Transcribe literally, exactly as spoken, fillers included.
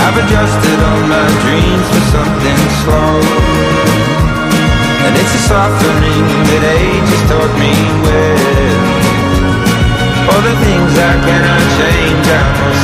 I've adjusted all my dreams for something slow, and it's a softening that age has taught me well. All the things I cannot change, I must